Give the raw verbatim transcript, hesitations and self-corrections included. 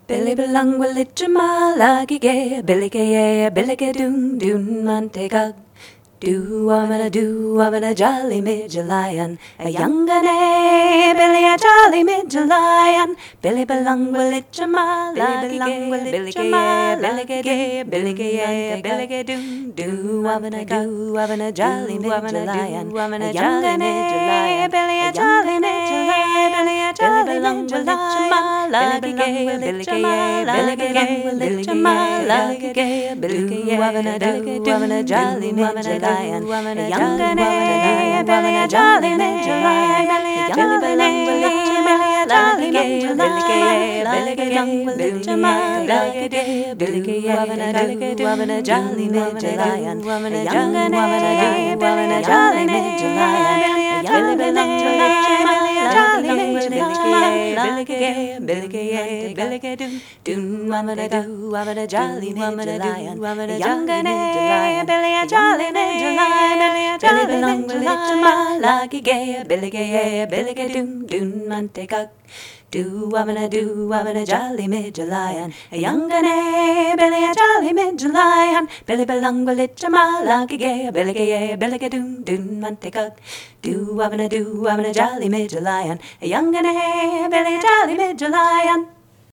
Billy belong will it jamala gay, Billy gay, Billy gay doon doon mantega. Do wamana do wamana jolly midge lion, a young gunny, Billy a jolly midge lion. Billy belong will it jamala gay, Billy gay, Billy gay, Billy gay, Billy gay doon do wamana do wamana jolly midge lion, a young gunny, Billy a jolly midge lion, Billy a jolly midge lion. Billy gay, Billy gay, Billy gay, Billy gay, Billy gay, wamana do wamana jolly midge lion. A young gunny, Billy a jolly midge lion, a young gunny, Billy a jolly midge lion, Billy gay, young Billy gay, Billy gay, wamana do wamana jolly midge lion, a young gunny, Billy a jolly midge lion, a young Billy jolly midge lion, Billy gay, Billy gay, Billy gay doon doon wamana do wamana jolly midge lion, a young gunny, Billy a jolly midge lion, Billy a jolly midge lion, lucky gay, Billy gay, Billy gay doon doon mantega. Do wamana do wamana jolly midge lion, a young gunny, Billy a jolly midge lion. Billy belong will it jamal, lucky gay, Billy gay, Billy gay doon doon mantega. Do wamana do wamana jolly midge lion, a young gunny, Billy a jolly midge lion.